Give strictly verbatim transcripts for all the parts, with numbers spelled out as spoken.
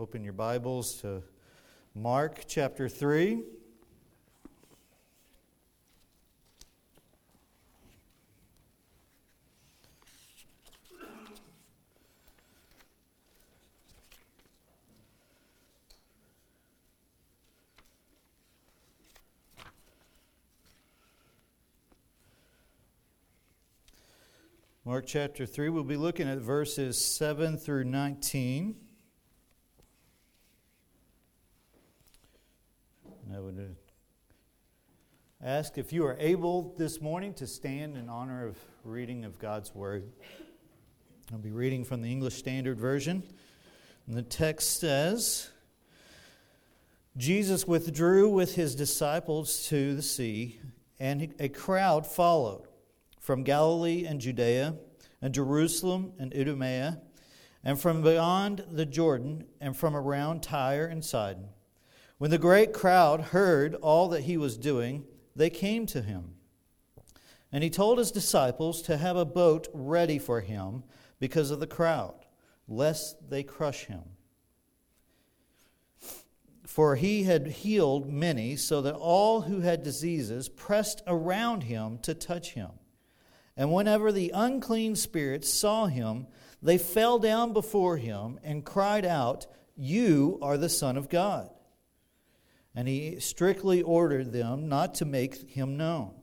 open your Bibles to Mark chapter three. Mark chapter three, we'll be looking at verses seven through nineteen. And I would ask if you are able this morning to stand in honor of reading of God's Word. I'll be reading from the English Standard Version. And the text says, Jesus withdrew with his disciples to the sea, and a crowd followed from Galilee and Judea, and Jerusalem and Idumea, and from beyond the Jordan, and from around Tyre and Sidon. When the great crowd heard all that he was doing, they came to him. And he told his disciples to have a boat ready for him because of the crowd, lest they crush him. For he had healed many, so that all who had diseases pressed around him to touch him. And whenever the unclean spirits saw him, they fell down before him and cried out, "You are the Son of God." And he strictly ordered them not to make him known.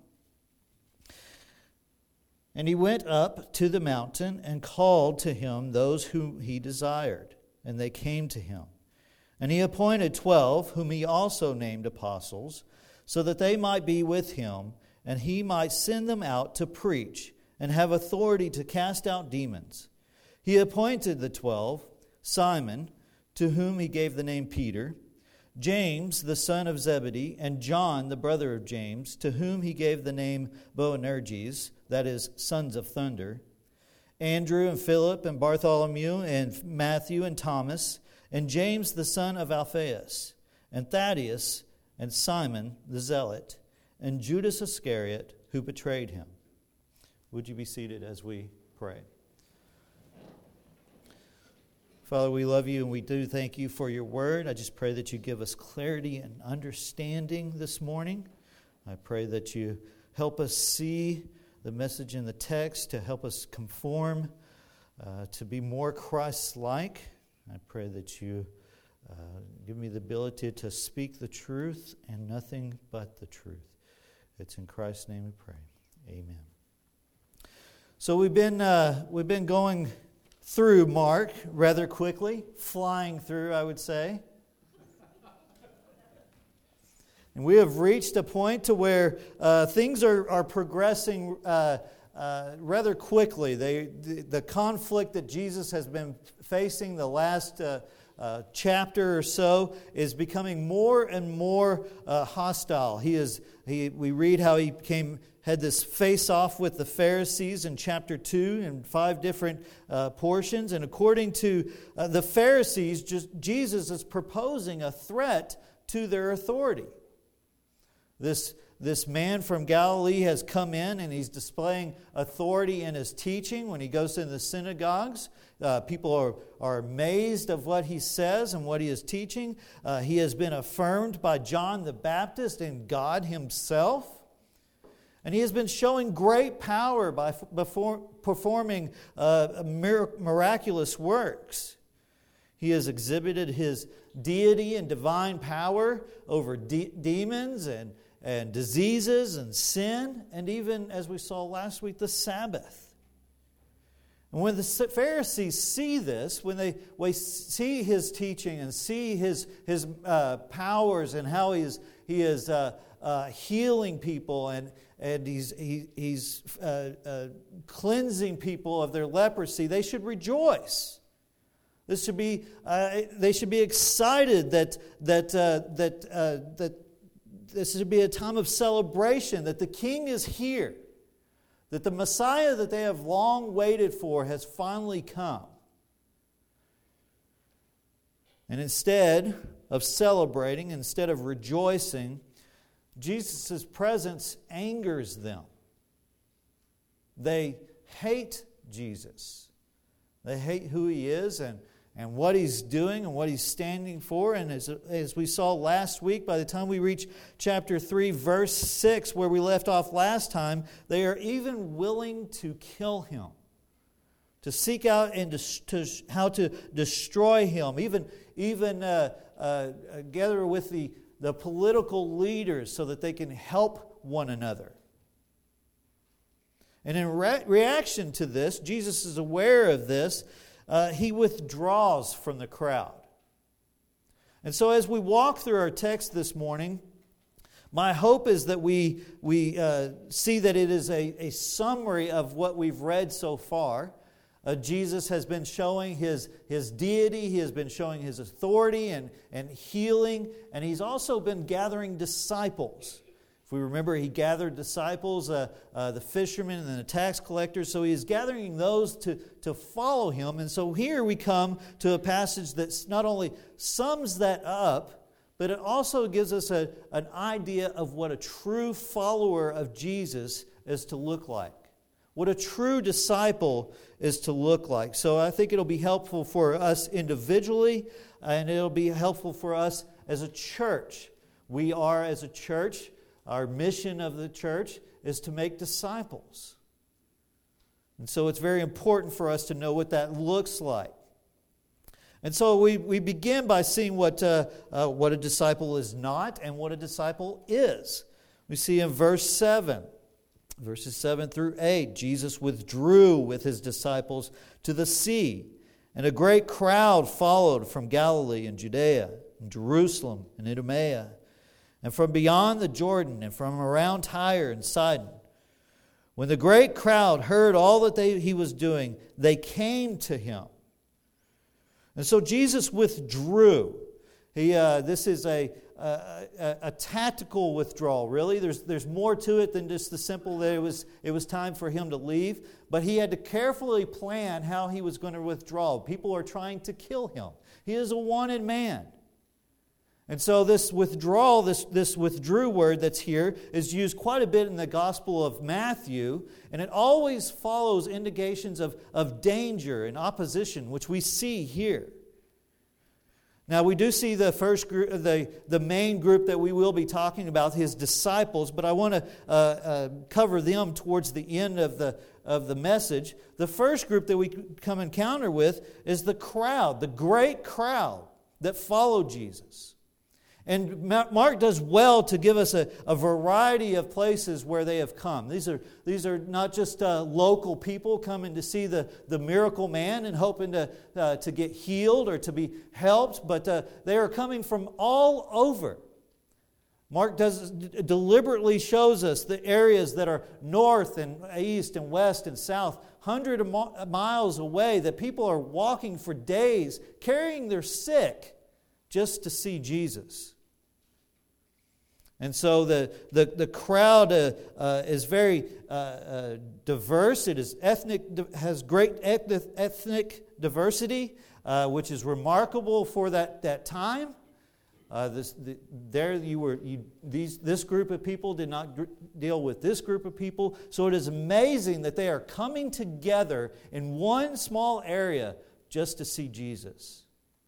And he went up to the mountain and called to him those whom he desired, and they came to him. And he appointed twelve, whom he also named apostles, so that they might be with him, and he might send them out to preach and have authority to cast out demons. He appointed the twelve, Simon, to whom he gave the name Peter, James, the son of Zebedee, and John, the brother of James, to whom he gave the name Boanerges, that is, sons of thunder, Andrew and Philip and Bartholomew and Matthew and Thomas, and James, the son of Alphaeus, and Thaddeus and Simon the Zealot, and Judas Iscariot, who betrayed him. Would you be seated as we pray? Father, we love you and we do thank you for your word. I just pray that you give us clarity and understanding this morning. I pray that you help us see the message in the text, to help us conform, uh, to be more Christ-like. I pray that you uh, give me the ability to speak the truth and nothing but the truth. It's in Christ's name we pray. Amen. So we've been uh, we've been going through Mark rather quickly, flying through, I would say. And we have reached a point to where uh, things are are progressing uh, uh, rather quickly. They the, the conflict that Jesus has been facing the last Uh, Uh, chapter or so is becoming more and more uh, hostile. He is. He. We read how he came had this face-off with the Pharisees in chapter two in five different uh, portions. And according to uh, the Pharisees, just Jesus is proposing a threat to their authority. This. This man from Galilee has come in and he's displaying authority in his teaching. When he goes into the synagogues, uh, people are, are amazed of what he says and what he is teaching. Uh, he has been affirmed by John the Baptist and God himself. And he has been showing great power by before performing uh, miraculous works. He has exhibited his deity and divine power over de- demons and and diseases and sin, and even, as we saw last week, the Sabbath. And when the Pharisees see this, when they, they see his teaching and see his, his uh, powers and how he is, he is uh, uh, healing people and, and he's, he, he's uh, uh, cleansing people of their leprosy, they should rejoice. This should be, uh, they should be excited that, that, uh, that, uh, that this should be a time of celebration, that the King is here, that the Messiah that they have long waited for has finally come. And instead of celebrating, instead of rejoicing, Jesus' presence angers them. They hate Jesus. They hate who he is, and, and what He's doing and what He's standing for. And as, as we saw last week, by the time we reach chapter three, verse six, where we left off last time, they are even willing to kill Him, to seek out and to, to how to destroy Him, even, even uh, uh, together with the, the political leaders so that they can help one another. And in re- reaction to this, Jesus is aware of this. Uh, he withdraws from the crowd. And so as we walk through our text this morning, my hope is that we, we uh, see that it is a, a summary of what we've read so far. Uh, Jesus has been showing His, his deity, He has been showing His authority and, and healing, and He's also been gathering disciples. If we remember, He gathered disciples, uh, uh, the fishermen and the tax collectors, so He is gathering those to, to follow Him. And so here we come to a passage that not only sums that up, but it also gives us a, an idea of what a true follower of Jesus is to look like, what a true disciple is to look like. So I think it'll be helpful for us individually, and it'll be helpful for us as a church. We are, as a church, our mission of the church is to make disciples. And so it's very important for us to know what that looks like. And so we, we begin by seeing what, uh, uh, what a disciple is not and what a disciple is. We see in verse seven, verses seven through eight, Jesus withdrew with His disciples to the sea, and a great crowd followed from Galilee and Judea, and Jerusalem and Idumea, and from beyond the Jordan, and from around Tyre and Sidon. When the great crowd heard all that they, He was doing, they came to Him. And so Jesus withdrew. He, uh, this is a, a, a, a tactical withdrawal, really. There's, there's more to it than just the simple that it was, it was time for Him to leave. But He had to carefully plan how He was going to withdraw. People are trying to kill Him. He is a wanted man. And so this withdrawal, this, this withdrew word that's here is used quite a bit in the Gospel of Matthew, and it always follows indications of, of danger and opposition, which we see here. Now we do see the first group, the, the main group that we will be talking about, His disciples, but I want to uh, uh, cover them towards the end of the, of the message. The first group that we come encounter with is the crowd, the great crowd that followed Jesus. And Mark does well to give us a, a variety of places where they have come. These are, these are not just uh, local people coming to see the, the miracle man and hoping to, uh, to get healed or to be helped, but uh, they are coming from all over. Mark does deliberately shows us the areas that are north and east and west and south, hundreds of miles away, that people are walking for days, carrying their sick, just to see Jesus. And so the, the, the crowd uh, uh, is very uh, uh, diverse. It is ethnic, has great ethnic, ethnic diversity, uh, which is remarkable for that, that time. Uh, this, the, there you were. You, these, this group of people did not gr- deal with this group of people. So it is amazing that they are coming together in one small area just to see Jesus.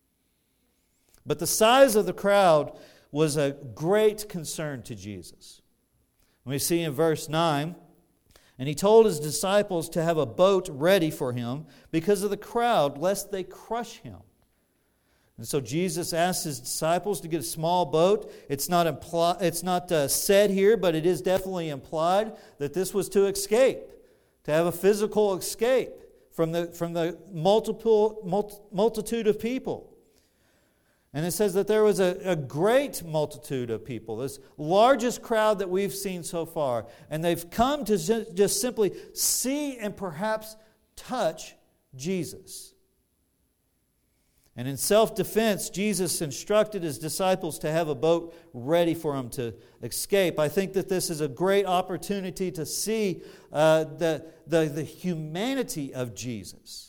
But the size of the crowd was a great concern to Jesus. We see in verse nine, and He told His disciples to have a boat ready for Him because of the crowd, lest they crush Him. And so Jesus asked His disciples to get a small boat. It's not impli- It's not uh, said here, but it is definitely implied that this was to escape, to have a physical escape from the, from the multiple multi, multitude of people. And it says that there was a, a great multitude of people, this largest crowd that we've seen so far. And they've come to just, just simply see and perhaps touch Jesus. And in self-defense, Jesus instructed His disciples to have a boat ready for Him to escape. I think that this is a great opportunity to see uh, the, the, the humanity of Jesus.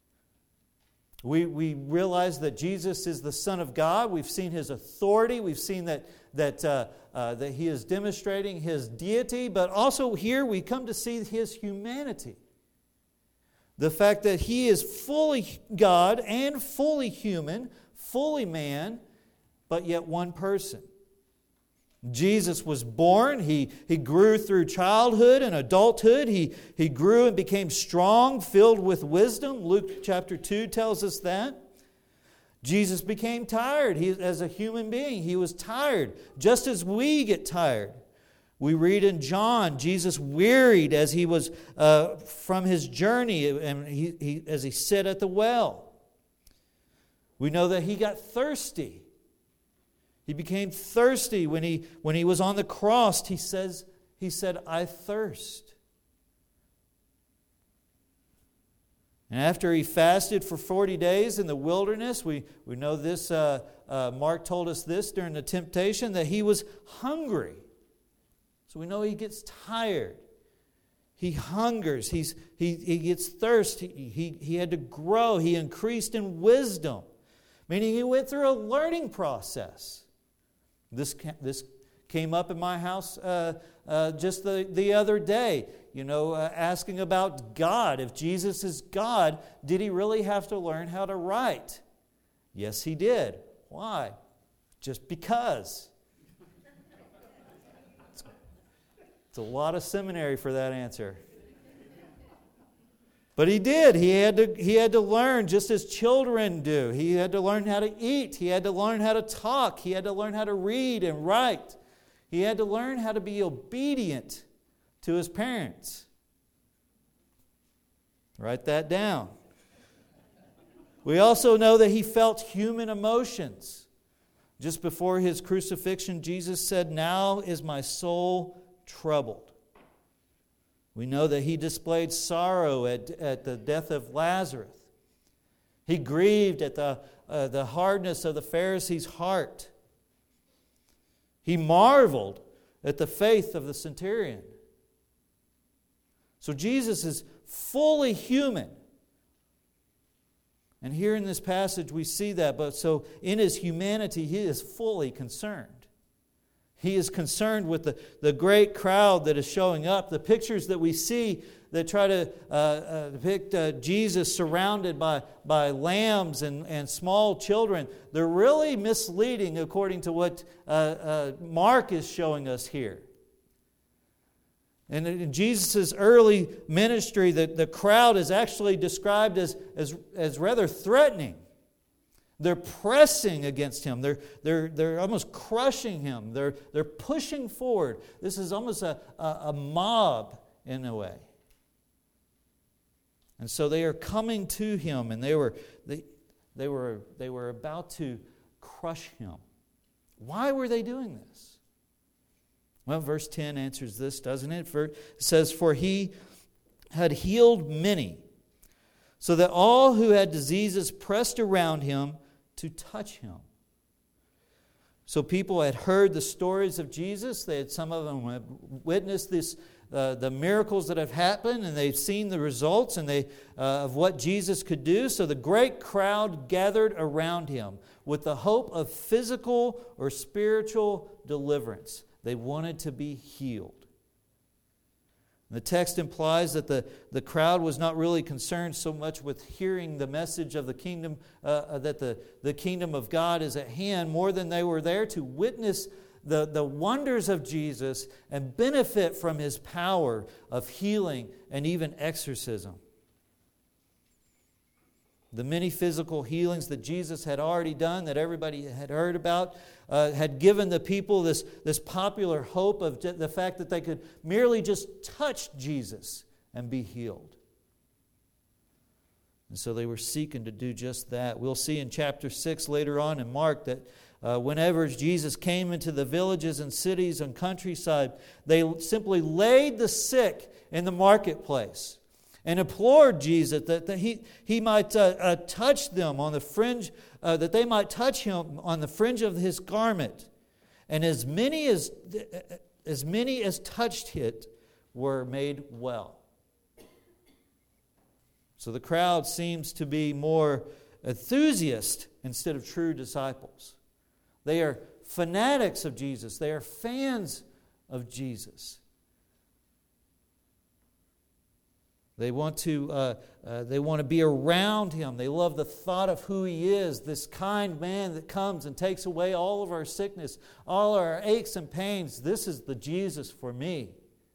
We, we realize that Jesus is the Son of God. We've seen His authority. We've seen that, that, uh, uh, that He is demonstrating His deity. But also here we come to see His humanity. The fact that He is fully God and fully human, fully man, but yet one person. Jesus was born. He, he grew through childhood and adulthood. He, he grew and became strong, filled with wisdom. Luke chapter two tells us that. Jesus became tired. He, as a human being, He was tired, just as we get tired. We read in John, Jesus wearied as He was uh, from His journey, and he, he, as He sat at the well. We know that He got thirsty. He became thirsty when he, when he was on the cross. He says, he said, I thirst. And after He fasted for forty days in the wilderness, we, we know this, uh, uh, Mark told us this during the temptation, that He was hungry. So we know He gets tired. He hungers. He's, he, he gets thirst. He, he, he had to grow. He increased in wisdom, meaning He went through a learning process. This this came up in my house uh, uh, just the, the other day, you know, uh, asking about God. If Jesus is God, did He really have to learn how to write? Yes, He did. Why? Just because. It's, it's a lot of seminary for that answer. But He did. He had to, he had to learn just as children do. He had to learn how to eat. He had to learn how to talk. He had to learn how to read and write. He had to learn how to be obedient to His parents. Write that down. We also know that He felt human emotions. Just before His crucifixion, Jesus said, "Now is my soul troubled." We know that He displayed sorrow at, at the death of Lazarus. He grieved at the, uh, the hardness of the Pharisees' heart. He marveled at the faith of the centurion. So Jesus is fully human. And here in this passage we see that. But so in His humanity, He is fully concerned. He is concerned with the, the great crowd that is showing up. The pictures that we see that try to uh, uh, depict uh, Jesus surrounded by, by lambs and, and small children, they're really misleading according to what uh, uh, Mark is showing us here. And in Jesus' early ministry, the, the crowd is actually described as, as, as rather threatening. They're pressing against Him. They're, they're, they're almost crushing Him. They're, they're pushing forward. This is almost a, a, a mob in a way. And so they are coming to Him, and they were, they, they were, they were about to crush Him. Why were they doing this? Well, verse ten answers this, doesn't it? It says, "For He had healed many, so that all who had diseases pressed around Him to touch Him." So people had heard the stories of Jesus. They had, some of them had witnessed this, uh, the miracles that have happened, and they've seen the results and they uh, of what Jesus could do. So the great crowd gathered around Him with the hope of physical or spiritual deliverance. They wanted to be healed. The text implies that the, the crowd was not really concerned so much with hearing the message of the kingdom, uh, that the, the kingdom of God is at hand, more than they were there to witness the, the wonders of Jesus and benefit from His power of healing and even exorcism. The many physical healings that Jesus had already done, that everybody had heard about, uh, had given the people this, this popular hope of the fact that they could merely just touch Jesus and be healed. And so they were seeking to do just that. We'll see in chapter six later on in Mark that uh, whenever Jesus came into the villages and cities and countryside, they simply laid the sick in the marketplace and implored Jesus that, that he, he might uh, uh, touch them on the fringe, uh, that they might touch Him on the fringe of His garment. And as many as, as many as touched it were made well. So the crowd seems to be more enthusiast instead of true disciples. They are fanatics of Jesus. They are fans of Jesus. They want to uh, uh, they want to be around Him. They love the thought of who He is, this kind man that comes and takes away all of our sickness, all our aches and pains. This is the Jesus for me.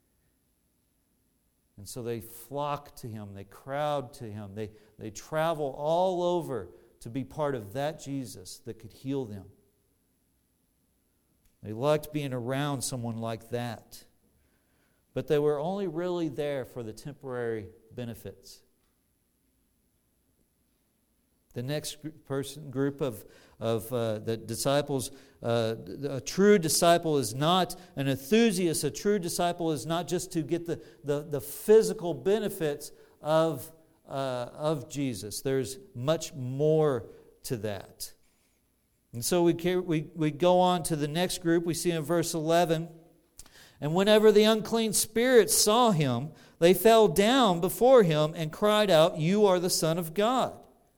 And so they flock to Him. They crowd to Him. They, they travel all over to be part of that Jesus that could heal them. They liked being around someone like that. But they were only really there for the temporary benefits. The next person group of, of uh, the disciples, uh, a true disciple is not an enthusiast. A true disciple is not just to get the, the, the physical benefits of, uh, of Jesus. There's much more to that. And so we, we, we go on to the next group. We see in verse eleven, and whenever the unclean spirits saw Him, they fell down before Him and cried out, "You are the Son of God."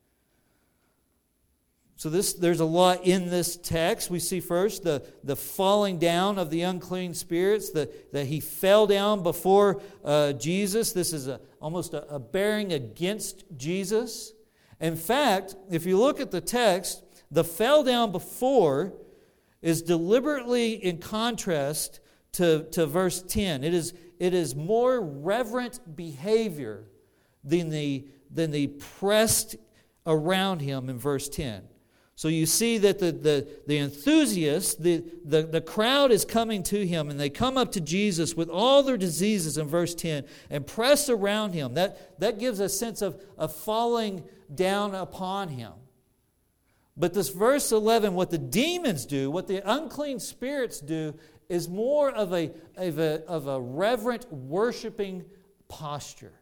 So this, there's a lot in this text. We see first the, the falling down of the unclean spirits, the, that He fell down before uh, Jesus. This is a, almost a, a bearing against Jesus. In fact, if you look at the text, the fell down before is deliberately in contrast to, to verse ten. It is, it is more reverent behavior than the, than the pressed around Him in verse ten. So you see that the, the, the enthusiasts, the, the, the crowd is coming to Him, and they come up to Jesus with all their diseases in verse ten and press around Him. That, that gives a sense of, of falling down upon Him. But this verse eleven, what the demons do, what the unclean spirits do, is more of a, of a, of a reverent worshiping posture.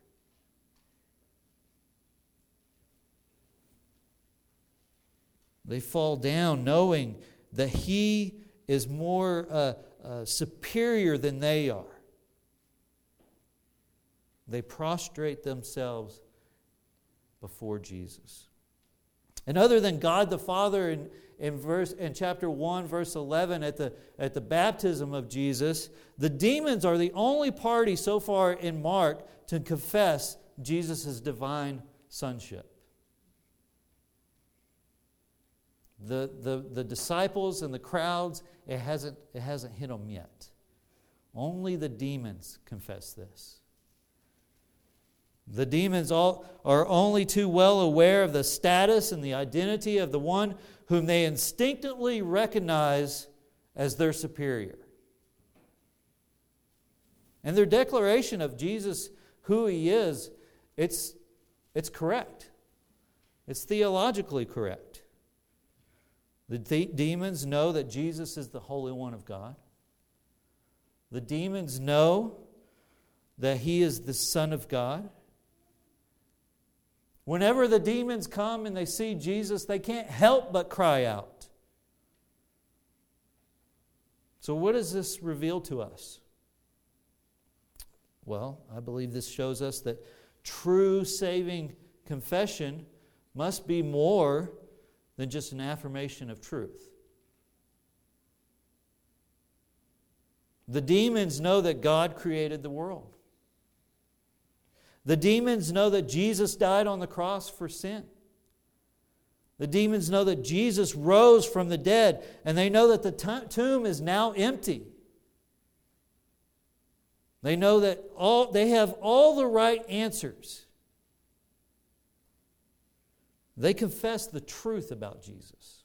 They fall down knowing that He is more uh, uh, superior than they are. They prostrate themselves before Jesus. And other than God the Father in, in verse in chapter one, verse eleven, at the, at the baptism of Jesus, the demons are the only party so far in Mark to confess Jesus' divine sonship. The, the, the disciples and the crowds, it hasn't, it hasn't hit them yet. Only the demons confess this. The demons all are only too well aware of the status and the identity of the one whom they instinctively recognize as their superior. And their declaration of Jesus, who He is, it's, it's correct. It's theologically correct. The de- demons know that Jesus is the Holy One of God. The demons know that He is the Son of God. Whenever the demons come and they see Jesus, they can't help but cry out. So what does this reveal to us? Well, I believe this shows us that true saving confession must be more than just an affirmation of truth. The demons know that God created the world. The demons know that Jesus died on the cross for sin. The demons know that Jesus rose from the dead, and they know that the t- tomb is now empty. They know that all they have all the right answers. They confess the truth about Jesus.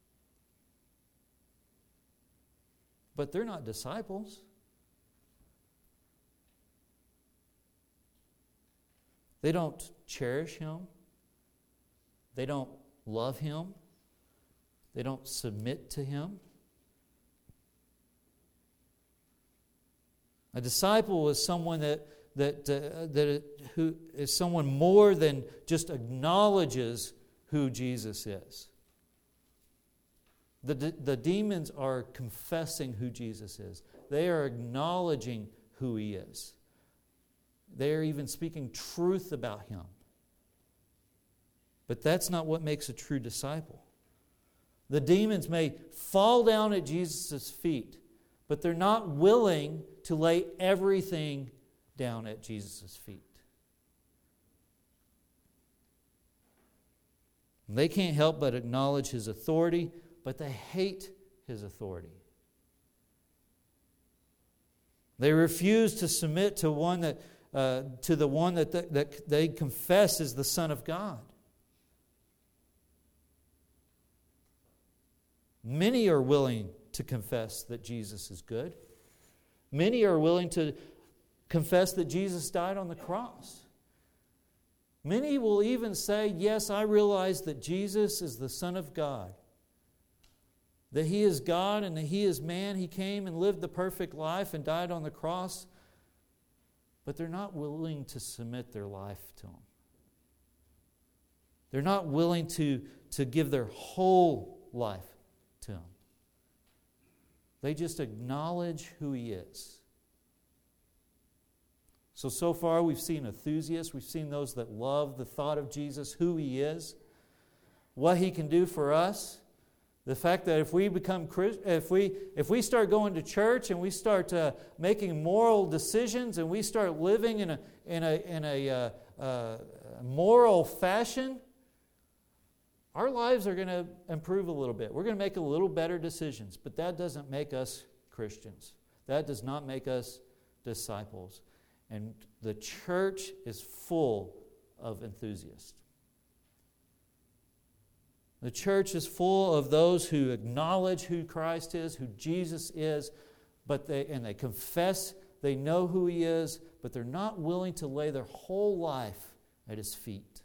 But they're not disciples. They don't cherish Him. They don't love Him. They don't submit to Him. A disciple is someone that that uh, that who is someone more than just acknowledges who Jesus is. The, the demons are confessing who Jesus is. They are acknowledging who He is. They are even speaking truth about Him. But that's not what makes a true disciple. The demons may fall down at Jesus' feet, but they're not willing to lay everything down at Jesus' feet. They can't help but acknowledge His authority, but they hate His authority. They refuse to submit to one that uh, to the one that, th- that they confess is the Son of God. Many are willing to confess that Jesus is good. Many are willing to confess that Jesus died on the cross. Many will even say, yes, I realize that Jesus is the Son of God. That He is God and that He is man. He came and lived the perfect life and died on the cross. But they're not willing to submit their life to Him. They're not willing to, to give their whole life to Him. They just acknowledge who He is. So, so far we've seen enthusiasts. We've seen those that love the thought of Jesus, who He is, what He can do for us. The fact that if we become if we if we start going to church and we start uh, making moral decisions and we start living in a in a in a uh, uh, moral fashion, our lives are going to improve a little bit. We're going to make a little better decisions, but that doesn't make us Christians. That does not make us disciples. And the church is full of enthusiasts. The church is full of those who acknowledge who Christ is, who Jesus is, but they and they confess they know who He is, but they're not willing to lay their whole life at His feet.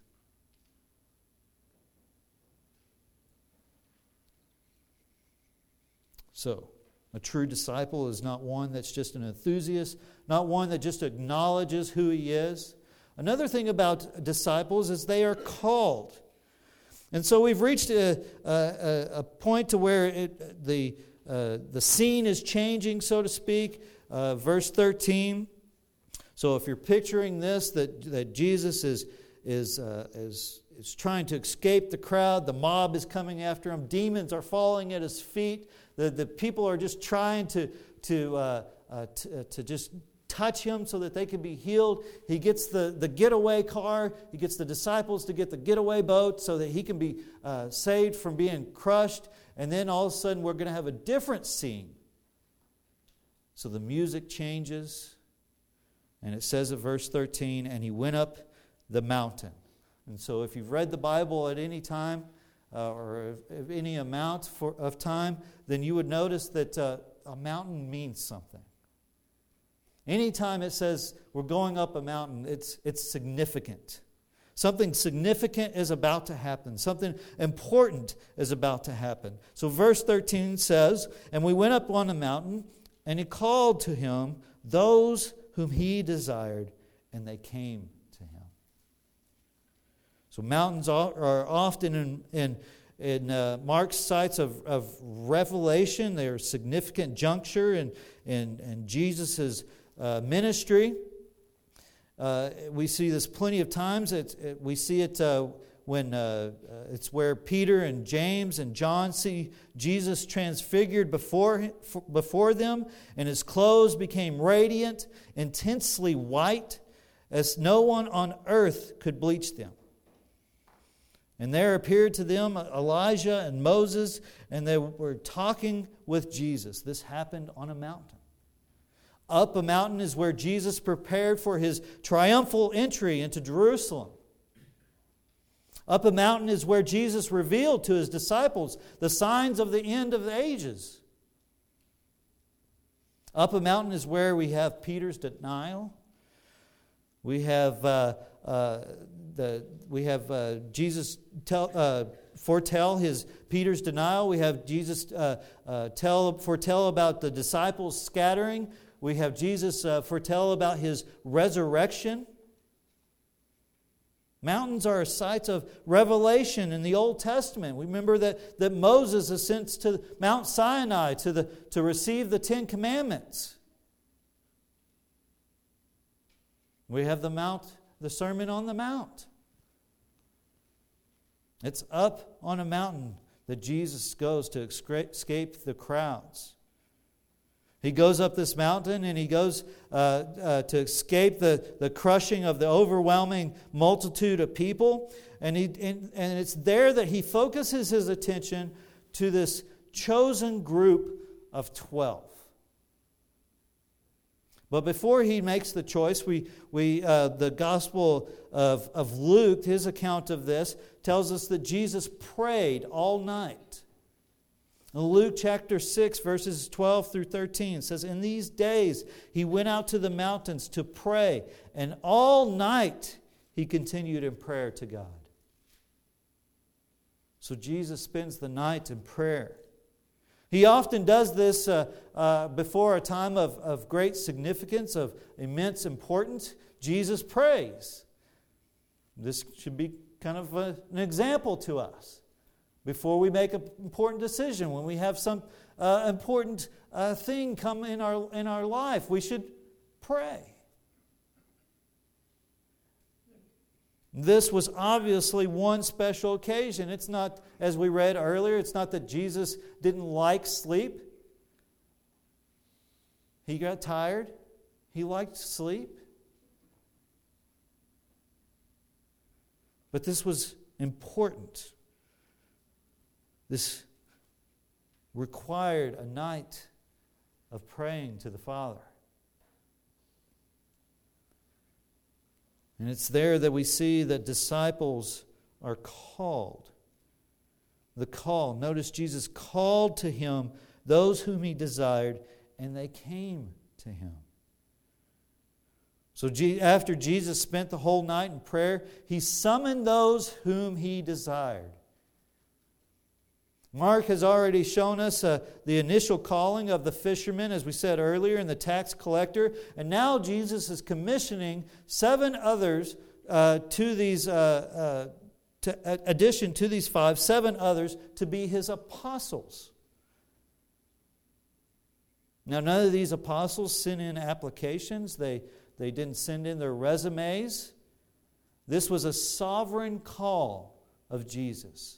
So, a true disciple is not one that's just an enthusiast, not one that just acknowledges who he is. Another thing about disciples is they are called. And so we've reached a, a, a point to where it, the, uh, the scene is changing, so to speak. Uh, verse thirteen. So if you're picturing this, that, that Jesus is, is, uh, is, is trying to escape the crowd, the mob is coming after Him, demons are falling at His feet, the, the people are just trying to, to, uh, uh, to, uh, to just touch Him so that they can be healed. He gets the, the getaway car. He gets the disciples to get the getaway boat so that He can be uh, saved from being crushed. And then all of a sudden we're going to have a different scene. So the music changes. And it says at verse thirteen, and He went up the mountain. And so if you've read the Bible at any time, uh, or of any amount for, of time, then you would notice that uh, a mountain means something. Anytime it says we're going up a mountain, it's, it's significant. Something significant is about to happen. Something important is about to happen. So verse thirteen says, and we went up on the mountain, and He called to Him those whom He desired, and they came to Him. So mountains are often in, in, in uh, Mark's sites of, of revelation. They're a significant juncture in, in, in Jesus' uh, ministry. Uh, we see this plenty of times. It, it, we see it uh, when uh, uh, it's where Peter and James and John see Jesus transfigured before, before them, and His clothes became radiant, intensely white, as no one on earth could bleach them. And there appeared to them Elijah and Moses, and they were talking with Jesus. This happened on a mountain. Up a mountain is where Jesus prepared for His triumphal entry into Jerusalem. Up a mountain is where Jesus revealed to His disciples the signs of the end of the ages. Up a mountain is where we have Peter's denial. We have uh, uh, the we have uh, Jesus tell uh, foretell his Peter's denial. We have Jesus uh, uh, tell foretell about the disciples scattering. We have Jesus uh, foretell about His resurrection. Mountains are sites of revelation in the Old Testament. We remember that, that Moses ascends to Mount Sinai to, the, to receive the Ten Commandments. We have the Mount, the Sermon on the Mount. It's up on a mountain that Jesus goes to escape the crowds. He goes up this mountain and He goes uh, uh, to escape the, the crushing of the overwhelming multitude of people. And, he, and, and it's there that he focuses his attention to this chosen group of twelve. But before he makes the choice, we, we, uh, the Gospel of, of Luke, his account of this, tells us that Jesus prayed all night. In Luke chapter six, verses twelve through thirteen, says, "In these days he went out to the mountains to pray, and all night he continued in prayer to God." So Jesus spends the night in prayer. He often does this uh, uh, before a time of, of great significance, of immense importance. Jesus prays. This should be kind of a, an example to us. Before we make an important decision, when we have some uh, important uh, thing come in our, in our life, we should pray. This was obviously one special occasion. It's not, as we read earlier, it's not that Jesus didn't like sleep. He got tired. He liked sleep. But this was important. This required a night of praying to the Father. And it's there that we see that disciples are called. The call. Notice Jesus called to him those whom he desired, and they came to him. So after Jesus spent the whole night in prayer, he summoned those whom he desired. Mark has already shown us uh, the initial calling of the fishermen, as we said earlier, and the tax collector. And now Jesus is commissioning seven others uh, to these, uh, uh, to, uh, addition to these five, seven others to be his apostles. Now, none of these apostles sent in applications. They, they didn't send in their resumes. This was a sovereign call of Jesus.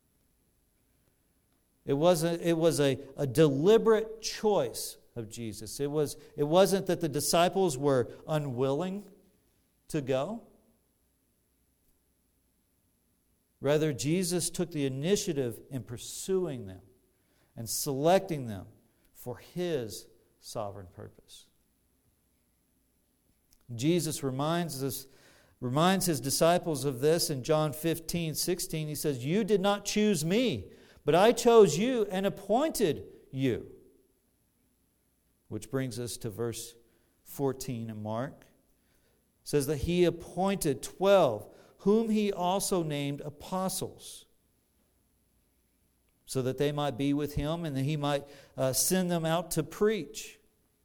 It was a, it was a, a deliberate choice of Jesus. It, was, it wasn't that the disciples were unwilling to go. Rather, Jesus took the initiative in pursuing them and selecting them for his sovereign purpose. Jesus reminds us, reminds his disciples of this in John fifteen, sixteen. He says, "You did not choose me, but I chose you and appointed you." Which brings us to verse fourteen in Mark. It says that he appointed twelve, whom he also named apostles, so that they might be with him and that he might uh, send them out to preach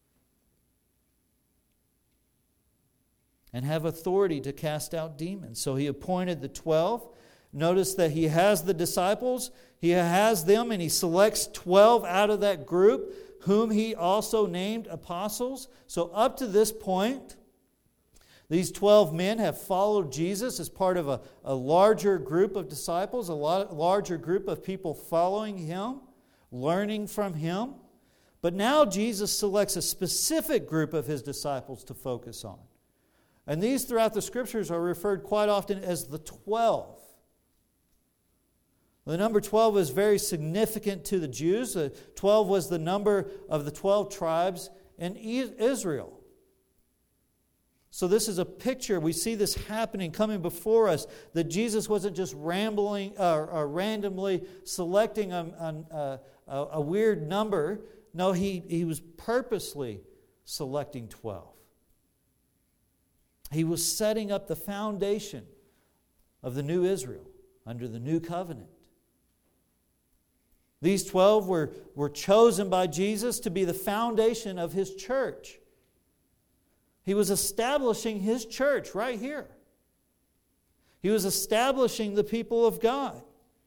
and have authority to cast out demons. So he appointed the twelve. Notice that he has the disciples, he has them, and he selects twelve out of that group, whom he also named apostles. So up to this point, these twelve men have followed Jesus as part of a, a larger group of disciples, a lot, larger group of people following him, learning from him. But now Jesus selects a specific group of his disciples to focus on. And these throughout the Scriptures are referred quite often as the twelve. The number twelve is very significant to the Jews. The twelve was the number of the twelve tribes in Israel. So this is a picture. We see this happening, coming before us, that Jesus wasn't just rambling or, or randomly selecting a, a, a, a weird number. No, he, he was purposely selecting twelve. He was setting up the foundation of the new Israel under the new covenant. These twelve were, were chosen by Jesus to be the foundation of his church. He was establishing his church right here. He was establishing the people of God.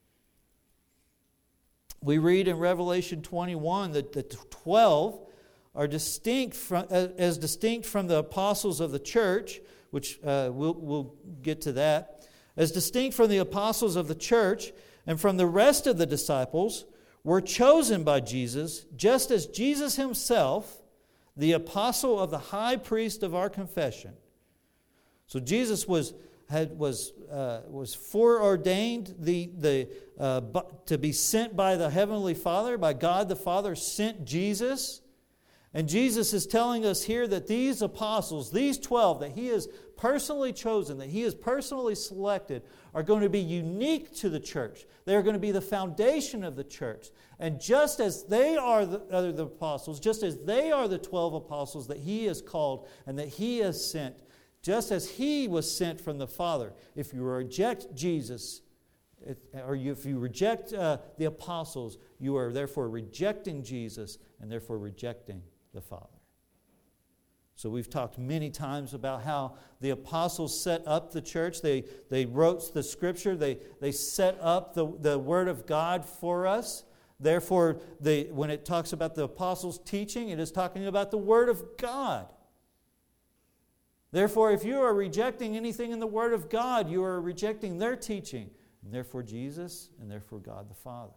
We read in Revelation twenty-one that the twelve are distinct from, as distinct from the apostles of the church, which uh, we'll, we'll get to that, as distinct from the apostles of the church and from the rest of the disciples, were chosen by Jesus, just as Jesus himself, the apostle of the high priest of our confession. So Jesus was had was uh, was foreordained the the uh, to be sent by the Heavenly Father, by God the Father, sent Jesus. And Jesus is telling us here that these apostles, these twelve that He has personally chosen, that He has personally selected, are going to be unique to the church. They are going to be the foundation of the church. And just as they are the, are the apostles, just as they are the twelve apostles that He has called and that He has sent, just as He was sent from the Father, if you reject Jesus, it, or you, if you reject uh, the apostles, you are therefore rejecting Jesus and therefore rejecting the Father. So we've talked many times about how the apostles set up the church. They, they wrote the Scripture. They, they set up the, the Word of God for us. Therefore, they, when it talks about the apostles' teaching, it is talking about the Word of God. Therefore, if you are rejecting anything in the Word of God, you are rejecting their teaching, and therefore Jesus, and therefore God the Father.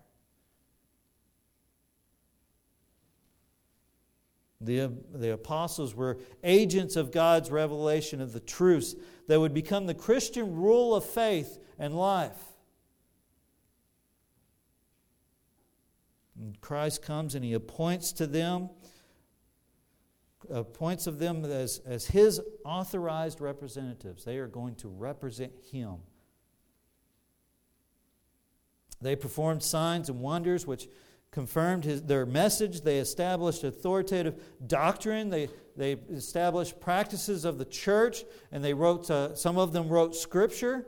The, the apostles were agents of God's revelation of the truths that would become the Christian rule of faith and life. And Christ comes and He appoints to them, appoints of them as, as His authorized representatives. They are going to represent Him. They performed signs and wonders which confirmed his, their message. They established authoritative doctrine. They, they established practices of the church, and they wrote. Uh, some of them wrote Scripture.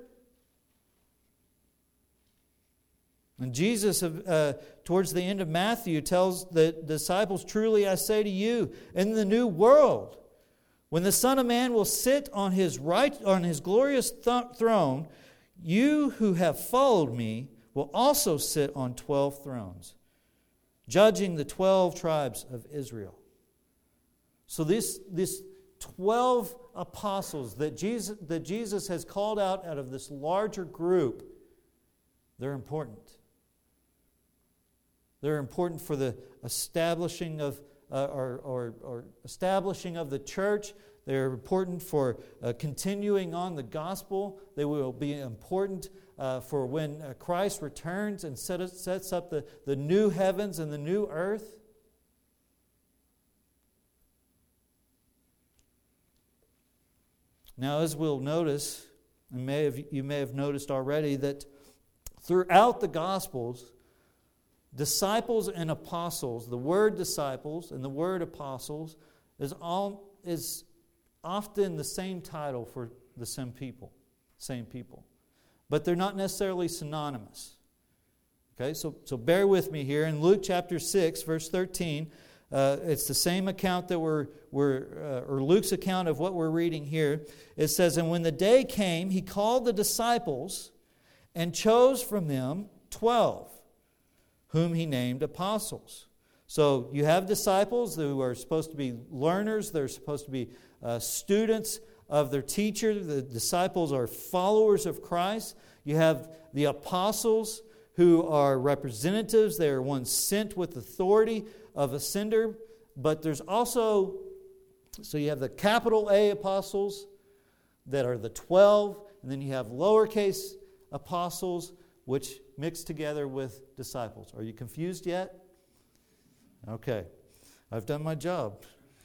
And Jesus, uh, towards the end of Matthew, tells the disciples, "Truly I say to you, in the new world, when the Son of Man will sit on His right, on His glorious th- throne, you who have followed me will also sit on twelve thrones, judging the twelve tribes of Israel." So this, this twelve apostles that Jesus, that Jesus has called out out of this larger group, they're important. They're important for the establishing of uh, or, or, or establishing of the church. They're important for uh, continuing on the gospel. They will be important uh, for when uh, Christ returns and set, sets up the, the new heavens and the new earth. Now, as we'll notice, and may have, you may have noticed already, that throughout the Gospels, disciples and apostles, the word disciples and the word apostles is all is often the same title for the same people, same people. But they're not necessarily synonymous. Okay, so, so bear with me here. In Luke chapter six, verse thirteen, uh, it's the same account that we're, we're uh, or Luke's account of what we're reading here. It says, "And when the day came, He called the disciples and chose from them twelve, whom He named apostles." So you have disciples who are supposed to be learners. They're supposed to be uh, students of their teacher. The disciples are followers of Christ. You have the apostles who are representatives. They are ones sent with authority of a sender. But there's also, so you have the capital A apostles that are the twelve. And then you have lowercase apostles, which mix together with disciples. Are you confused yet? Okay. I've done my job.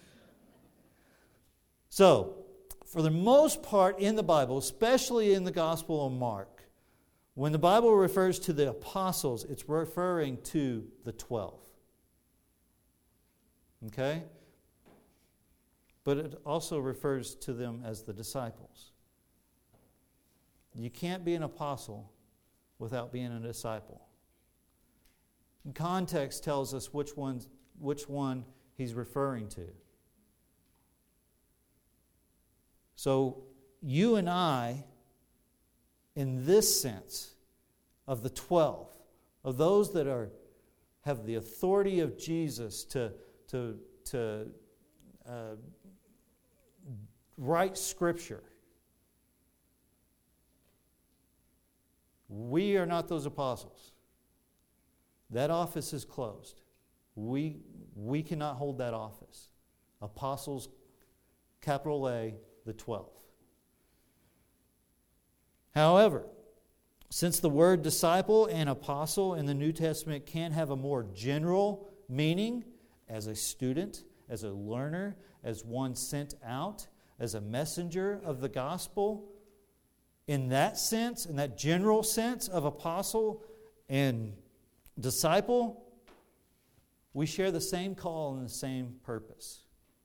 So, for the most part in the Bible, especially in the Gospel of Mark, when the Bible refers to the apostles, it's referring to the twelve. Okay? But it also refers to them as the disciples. You can't be an apostle without being a disciple. And context tells us which one, which one he's referring to. So you and I, in this sense of the twelve, of those that are have the authority of Jesus to, to, to uh, write Scripture, we are not those apostles. That office is closed. We, we cannot hold that office. Apostles, capital A, the twelve. However, since the word disciple and apostle in the New Testament can have a more general meaning as a student, as a learner, as one sent out, as a messenger of the gospel, in that sense, in that general sense of apostle and disciple, we share the same call and the same purpose.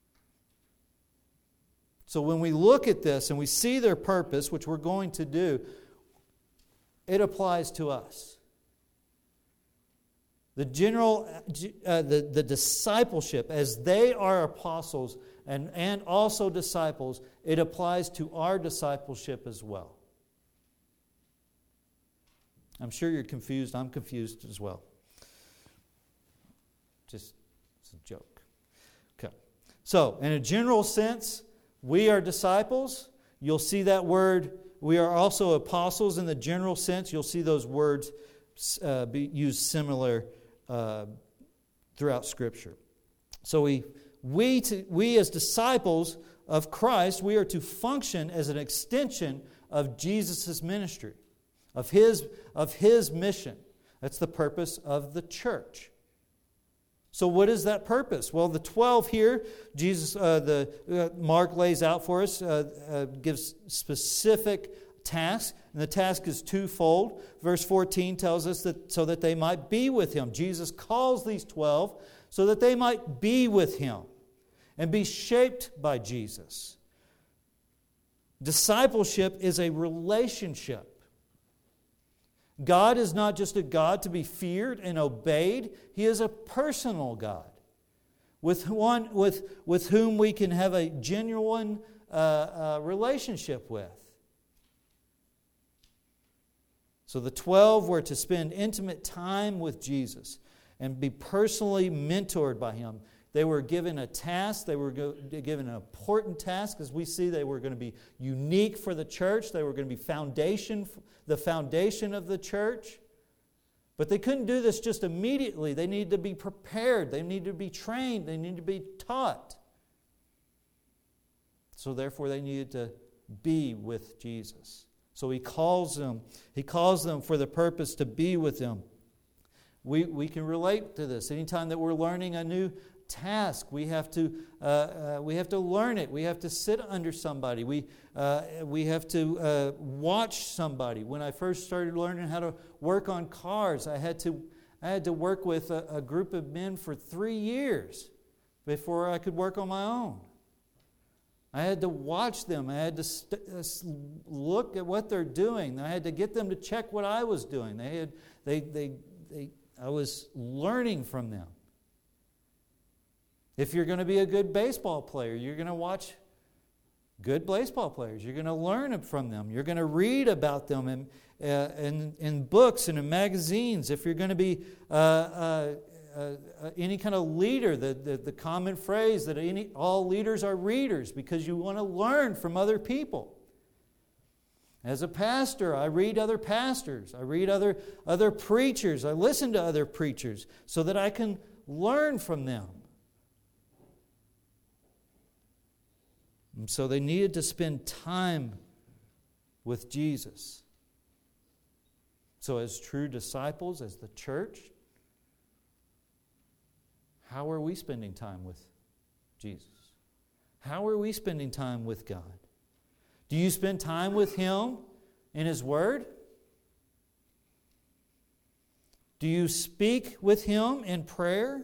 So when we look at this and we see their purpose, which we're going to do, it applies to us. The general, uh, the, the discipleship, as they are apostles and, and also disciples, it applies to our discipleship as well. I'm sure you're confused. I'm confused as well. Just, it's a joke. Okay. So, in a general sense, we are disciples. You'll see that word. We are also apostles in the general sense. You'll see those words uh, be used similar uh, throughout Scripture. So we, we, to, we as disciples of Christ, we are to function as an extension of Jesus' ministry, of His, of His mission. That's the purpose of the church. So what is that purpose? Well, the twelve here, Jesus, uh, the uh, Mark lays out for us, uh, uh, gives specific tasks, and the task is twofold. Verse fourteen tells us that so that they might be with Him. Jesus calls these twelve so that they might be with Him and be shaped by Jesus. Discipleship is a relationship. God is not just a God to be feared and obeyed. He is a personal God with, one, with, with whom we can have a genuine uh, uh, relationship with. So the twelve were to spend intimate time with Jesus and be personally mentored by Him. They were given a task. They were go- given an important task. As we see, they were going to be unique for the church. They were going to be foundation, the foundation of the church. But they couldn't do this just immediately. They needed to be prepared. They needed to be trained. They needed to be taught. So therefore, they needed to be with Jesus. So He calls them. He calls them for the purpose to be with Him. We, we can relate to this. Anytime that we're learning a new task, we have to uh, uh, we have to learn it. We have to sit under somebody. We uh, we have to uh, watch somebody. When I first started learning how to work on cars, I had to I had to work with a, a group of men for three years before I could work on my own. I had to watch them. I had to st- uh, look at what they're doing. I had to get them to check what I was doing. They had they they they. I was learning from them. If you're going to be a good baseball player, you're going to watch good baseball players. You're going to learn from them. You're going to read about them in, uh, in, in books and in magazines. If you're going to be uh, uh, uh, any kind of leader, the, the, the common phrase that any, all leaders are readers because you want to learn from other people. As a pastor, I read other pastors. I read other, other preachers. I listen to other preachers so that I can learn from them. And so they needed to spend time with Jesus. So as true disciples, as the church, how are we spending time with Jesus? How are we spending time with God? Do you spend time with Him in His Word? Do you speak with Him in prayer?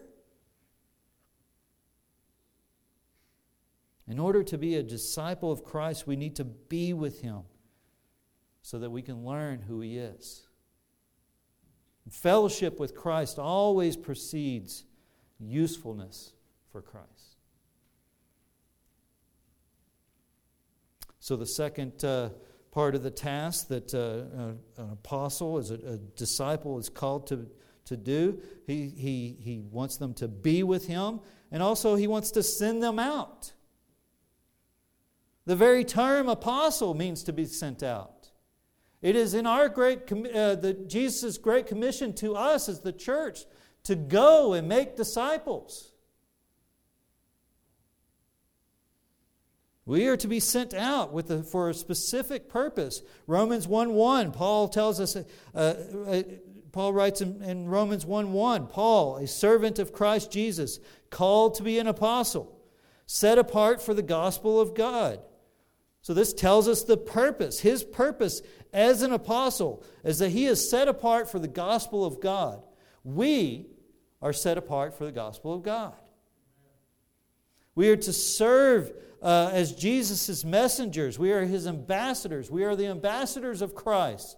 In order to be a disciple of Christ, we need to be with Him so that we can learn who He is. Fellowship with Christ always precedes usefulness for Christ. So the second uh, part of the task that uh, an apostle, as a, a disciple, is called to, to do, he, he, he wants them to be with Him, and also He wants to send them out. The very term apostle means to be sent out. It is in our great, uh, the Jesus' great commission to us as the church to go and make disciples. We are to be sent out with a, for a specific purpose. Romans one one, Paul tells us, uh, uh, Paul writes in, in Romans one one, Paul, a servant of Christ Jesus, called to be an apostle, set apart for the gospel of God. So this tells us the purpose. His purpose as an apostle is that he is set apart for the gospel of God. We are set apart for the gospel of God. We are to serve uh, as Jesus' messengers. We are His ambassadors. We are the ambassadors of Christ.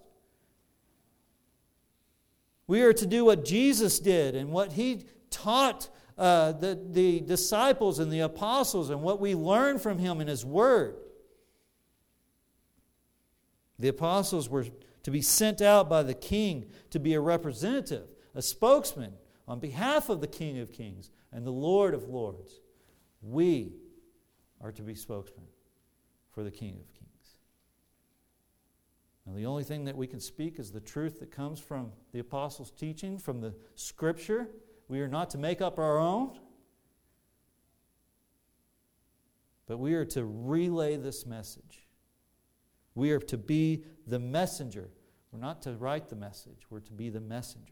We are to do what Jesus did and what He taught uh, the, the disciples and the apostles and what we learn from Him in His Word. The apostles were to be sent out by the King to be a representative, a spokesman on behalf of the King of Kings and the Lord of Lords. We are to be spokesmen for the King of Kings. And the only thing that we can speak is the truth that comes from the apostles' teaching, from the Scripture. We are not to make up our own, but we are to relay this message. We are to be the messenger. We're not to write the message. We're to be the messenger.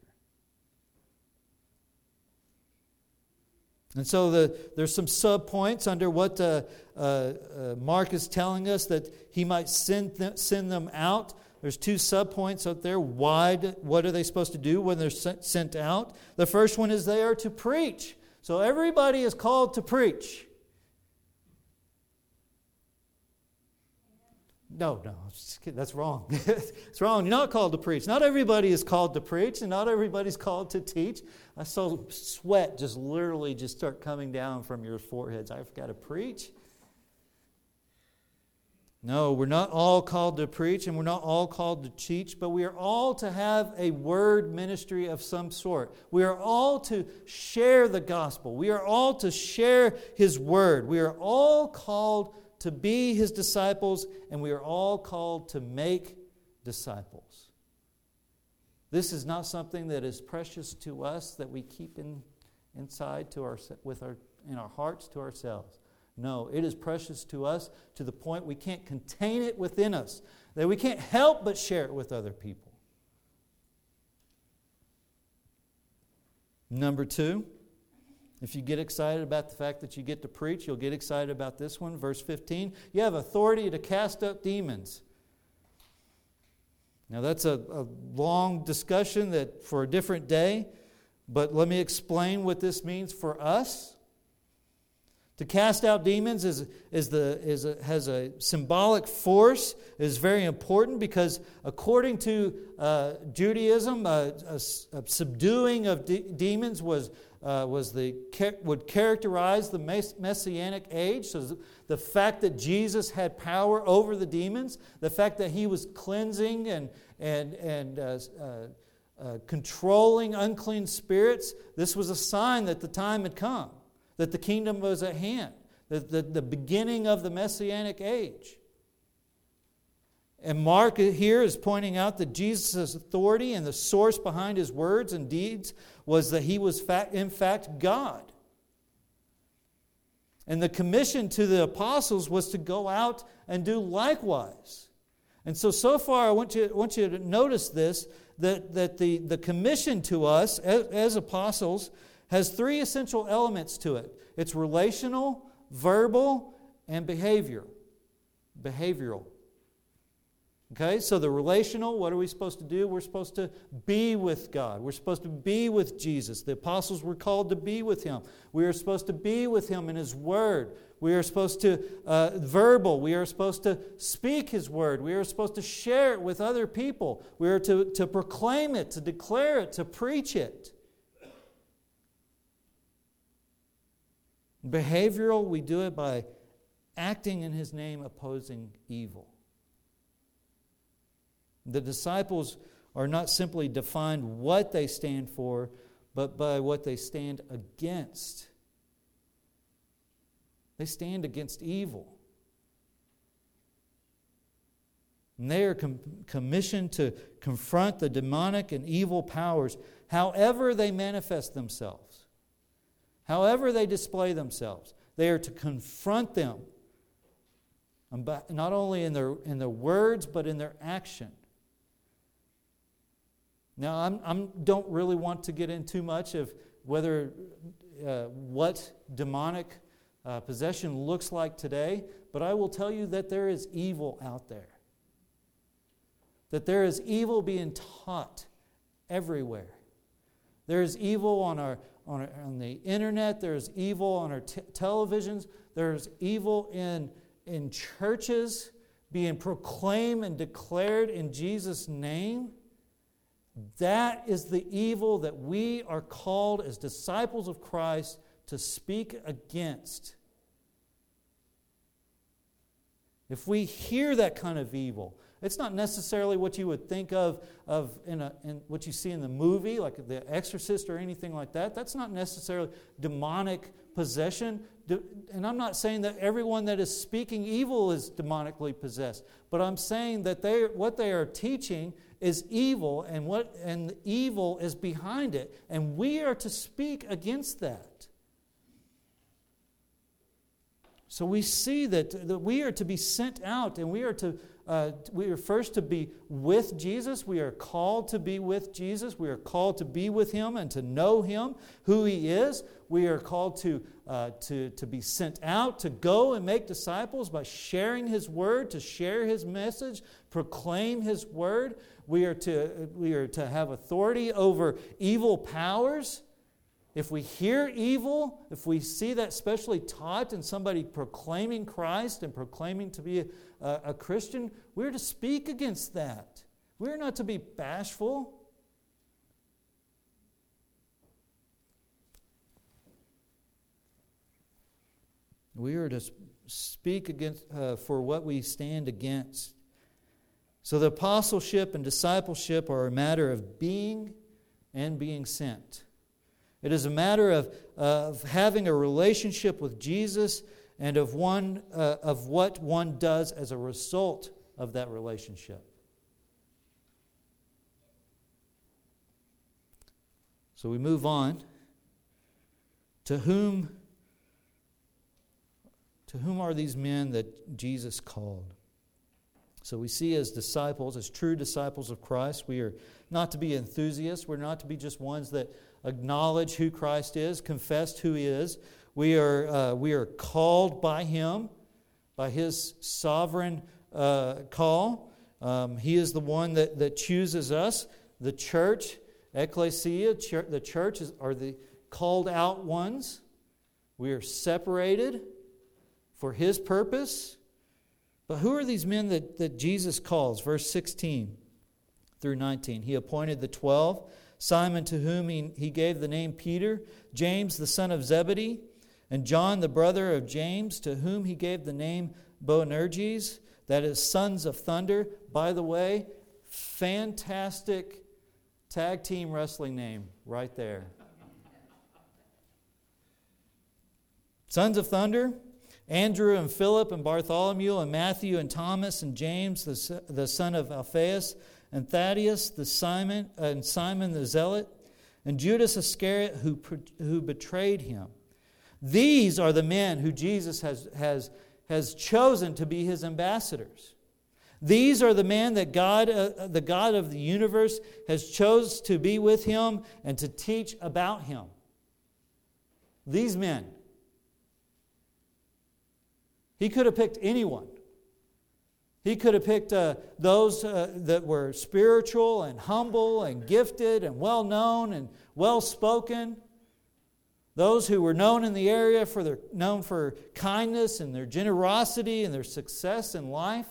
And so the, there's some sub-points under what uh, uh, uh, Mark is telling us that he might send them, send them out. There's two sub-points out there. Why? Do, what are they supposed to do when they're sent, sent out? The first one is they are to preach. So everybody is called to preach. No, no, that's wrong. It's wrong. You're not called to preach. Not everybody is called to preach, and not everybody's called to teach. I saw sweat just literally just start coming down from your foreheads. I've got to preach. No, we're not all called to preach, and we're not all called to teach, but we are all to have a word ministry of some sort. We are all to share the gospel. We are all to share His word. We are all called to be His disciples, and we are all called to make disciples. This is not something that is precious to us that we keep in, inside to our, with our, in our hearts to ourselves. No, it is precious to us to the point we can't contain it within us, that we can't help but share it with other people. Number two, if you get excited about the fact that you get to preach, you'll get excited about this one. Verse fifteen, you have authority to cast out demons. Now that's a, a long discussion that for a different day, but let me explain what this means for us. To cast out demons is, is the, is a, has a symbolic force, is very important because according to uh, Judaism, uh, a, a subduing of de- demons was Uh, was the would characterize the Messianic age. So the fact that Jesus had power over the demons, the fact that He was cleansing and and and uh, uh, uh, controlling unclean spirits, this was a sign that the time had come, that the kingdom was at hand, that the, the beginning of the Messianic age. And Mark here is pointing out that Jesus' authority and the source behind His words and deeds was that He was in fact God. And the commission to the apostles was to go out and do likewise. And so, so far, I want you, I want you to notice this, that, that the, the commission to us as, as apostles has three essential elements to it. It's relational, verbal, and behavioral. Behavioral. Okay, so the relational, what are we supposed to do? We're supposed to be with God. We're supposed to be with Jesus. The apostles were called to be with Him. We are supposed to be with Him in His Word. We are supposed to, uh, verbal, we are supposed to speak His Word. We are supposed to share it with other people. We are to, to proclaim it, to declare it, to preach it. Behavioral, we do it by acting in His name, opposing evil. The disciples are not simply defined what they stand for, but by what they stand against. They stand against evil. And they are com- commissioned to confront the demonic and evil powers, however they manifest themselves, however they display themselves. They are to confront them not only in their in their words, but in their action. Now, I'm I'm don't really want to get in too much of whether uh, what demonic uh, possession looks like today, but I will tell you that there is evil out there. That there is evil being taught everywhere. There is evil on our on, our, on the internet. There is evil on our t- televisions. There is evil in in churches being proclaimed and declared in Jesus' name. That is the evil that we are called as disciples of Christ to speak against. If we hear that kind of evil, it's not necessarily what you would think of, of in, a, in what you see in the movie, like The Exorcist or anything like that. That's not necessarily demonic possession. And I'm not saying that everyone that is speaking evil is demonically possessed. But I'm saying that they, what they are teaching is evil, and what and the evil is behind it. And we are to speak against that. So we see that, that we are to be sent out, and we are to uh, we are first to be with Jesus. We are called to be with Jesus. We are called to be with Him and to know Him, who He is. We are called to uh, to to be sent out, to go and make disciples by sharing His Word, to share His message, proclaim His Word. We are to we are to have authority over evil powers. If we hear evil, if we see that specially taught in somebody proclaiming Christ and proclaiming to be a, a, a Christian, we're to speak against that. We're not to be bashful. We are to speak against uh, for what we stand against. So the apostleship and discipleship are a matter of being and being sent. It is a matter of, of having a relationship with Jesus and of one uh, of what one does as a result of that relationship. So we move on. To whom, to whom are these men that Jesus called? So we see as disciples, as true disciples of Christ, we are not to be enthusiasts. We're not to be just ones that acknowledge who Christ is, confess who He is. We are uh, we are called by Him, by His sovereign uh, call. Um, he is the one that, that chooses us. The church, ecclesia, ch- the church is, are the called out ones. We are separated for His purpose. But who are these men that, that Jesus calls? Verse sixteen through nineteen. He appointed the twelve, Simon, to whom he, he gave the name Peter, James the son of Zebedee, and John the brother of James, to whom he gave the name Boanerges, that is, sons of thunder. By the way, fantastic tag team wrestling name right there. Sons of thunder. Andrew and Philip and Bartholomew and Matthew and Thomas and James the, the son of Alphaeus and Thaddeus the Simon uh, and Simon the Zealot and Judas Iscariot who who betrayed Him. These are the men who Jesus has has has chosen to be His ambassadors. These are the men that God, uh, the God of the universe, has chose to be with Him and to teach about Him. These men. He could have picked anyone. He could have picked uh, those uh, that were spiritual and humble and gifted and well-known and well-spoken. Those who were known in the area for their known for kindness and their generosity and their success in life.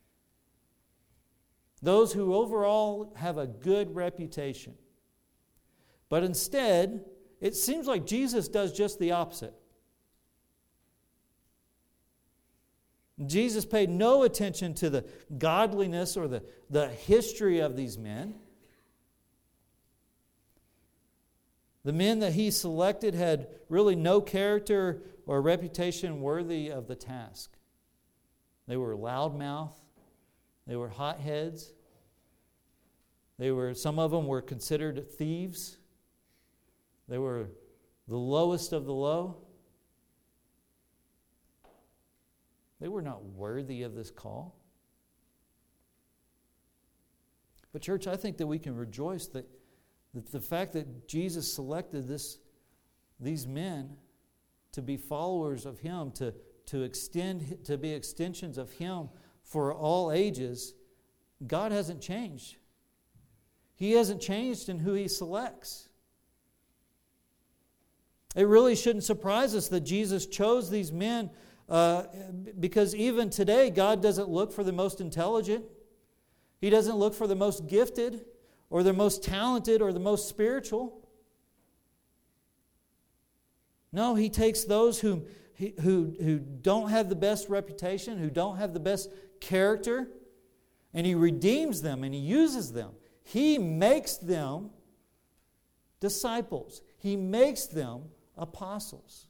Those who overall have a good reputation. But instead, it seems like Jesus does just the opposite. Jesus paid no attention to the godliness or the, the history of these men. The men that He selected had really no character or reputation worthy of the task. They were loudmouth. They were hotheads. They were, some of them were considered thieves. They were the lowest of the low. They were not worthy of this call. But church, I think that we can rejoice that, that the fact that Jesus selected this, these men to be followers of Him, to, to extend, to be extensions of Him for all ages, God hasn't changed. He hasn't changed in who He selects. It really shouldn't surprise us that Jesus chose these men uh, because even today, God doesn't look for the most intelligent. He doesn't look for the most gifted or the most talented or the most spiritual. No, He takes those who, who, who don't have the best reputation, who don't have the best character, and He redeems them and He uses them. He makes them disciples. He makes them apostles.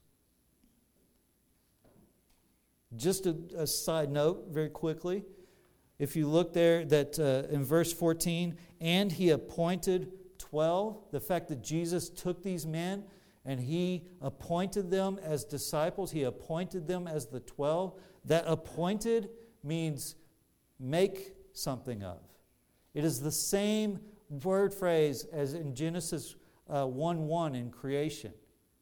Just a, a side note, very quickly. If you look there that uh, in verse fourteen, and He appointed twelve, the fact that Jesus took these men and He appointed them as disciples, He appointed them as the twelve. That appointed means make something of. It is the same word phrase as in Genesis uh, one one in creation.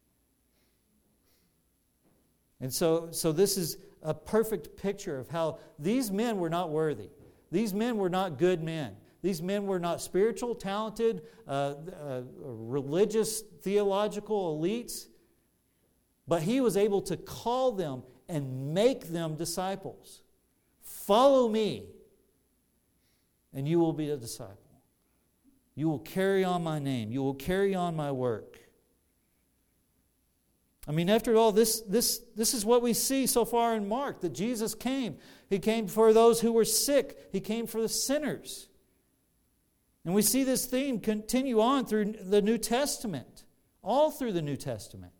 And so, so this is a perfect picture of how these men were not worthy. These men were not good men. These men were not spiritual, talented, uh, uh, religious, theological elites. But He was able to call them and make them disciples. Follow me, and you will be a disciple. You will carry on my name. You will carry on my work. I mean, after all, this, this, this is what we see so far in Mark, that Jesus came. He came for those who were sick. He came for the sinners. And we see this theme continue on through the New Testament, all through the New Testament.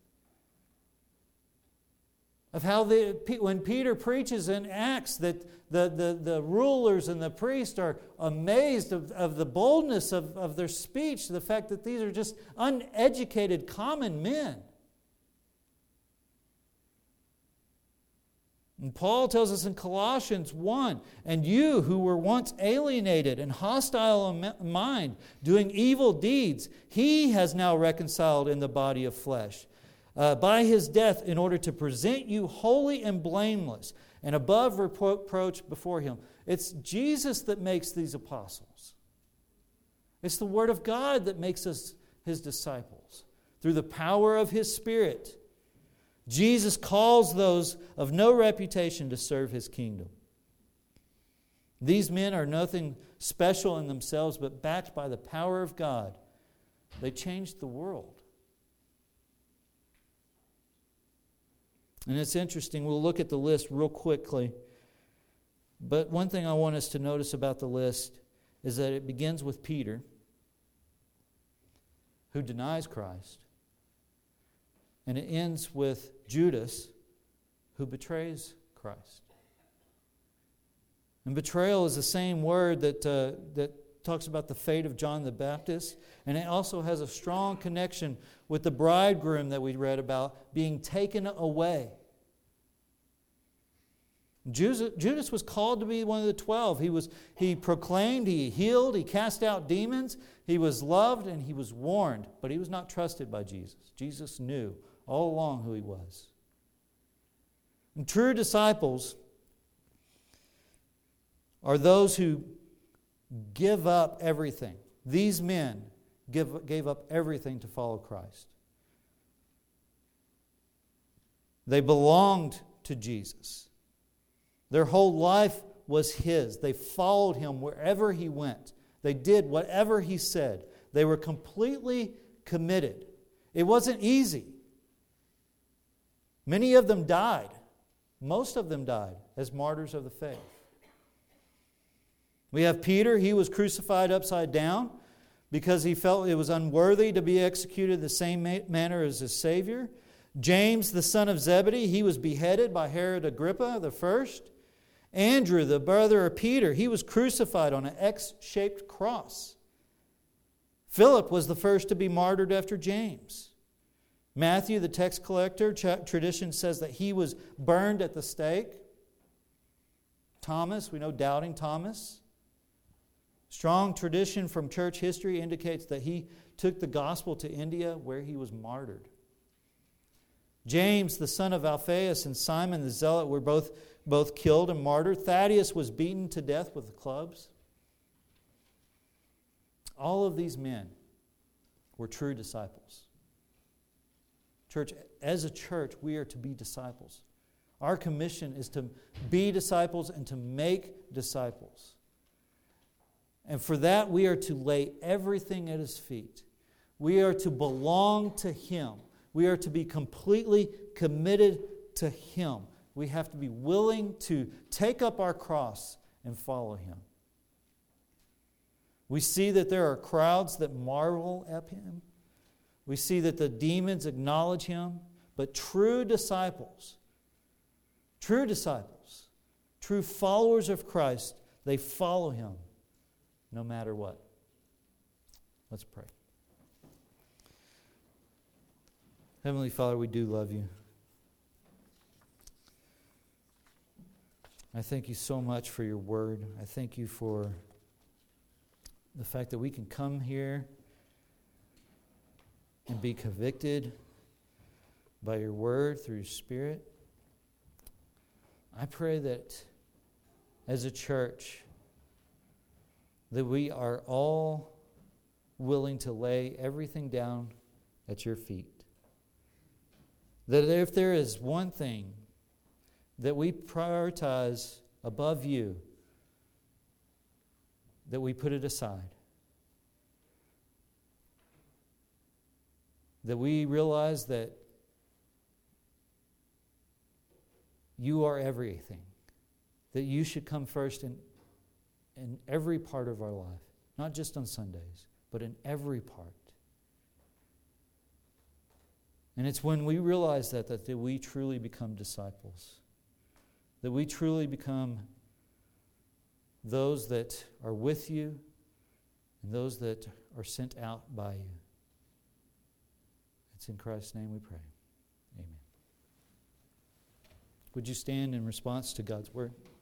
Of how the, when Peter preaches in Acts that the, the, the rulers and the priests are amazed of, of the boldness of, of their speech, the fact that these are just uneducated common men. And Paul tells us in Colossians one, and you who were once alienated and hostile in mind, doing evil deeds, He has now reconciled in the body of flesh uh, by His death in order to present you holy and blameless and above reproach before Him. It's Jesus that makes these apostles. It's the Word of God that makes us His disciples through the power of His Spirit. Jesus calls those of no reputation to serve His kingdom. These men are nothing special in themselves, but backed by the power of God, they changed the world. And it's interesting, we'll look at the list real quickly. But one thing I want us to notice about the list is that it begins with Peter, who denies Christ. And it ends with Judas, who betrays Christ. And betrayal is the same word that, uh, that talks about the fate of John the Baptist. And it also has a strong connection with the bridegroom that we read about being taken away. Judas was called to be one of the twelve. He was, he proclaimed, he healed, he cast out demons. He was loved and he was warned. But he was not trusted by Jesus. Jesus knew all along who He was. And true disciples are those who give up everything. These men give, gave up everything to follow Christ. They belonged to Jesus. Their whole life was His. They followed Him wherever He went. They did whatever He said. They were completely committed. It wasn't easy. Many of them died. Most of them died as martyrs of the faith. We have Peter. He was crucified upside down because he felt it was unworthy to be executed the same manner as his Savior. James, the son of Zebedee, he was beheaded by Herod Agrippa the first. Andrew, the brother of Peter, he was crucified on an X-shaped cross. Philip was the first to be martyred after James. Matthew, the tax collector, tradition says that he was burned at the stake. Thomas, we know doubting Thomas. Strong tradition from church history indicates that he took the gospel to India where he was martyred. James, the son of Alphaeus, and Simon the Zealot were both, both killed and martyred. Thaddeus was beaten to death with clubs. All of these men were true disciples. Church, as a church, we are to be disciples. Our commission is to be disciples and to make disciples. And for that, we are to lay everything at His feet. We are to belong to Him. We are to be completely committed to Him. We have to be willing to take up our cross and follow Him. We see that there are crowds that marvel at Him. We see that the demons acknowledge Him. But true disciples, true disciples, true followers of Christ, they follow Him no matter what. Let's pray. Heavenly Father, we do love You. I thank You so much for Your word. I thank You for the fact that we can come here and be convicted by Your word through Your Spirit. I pray that as a church, that we are all willing to lay everything down at Your feet. That if there is one thing that we prioritize above You, that we put it aside. That we realize that You are everything. That You should come first in, in every part of our life. Not just on Sundays, but in every part. And it's when we realize that, that, that we truly become disciples. That we truly become those that are with You and those that are sent out by You. It's in Christ's name we pray. Amen. Would you stand in response to God's word?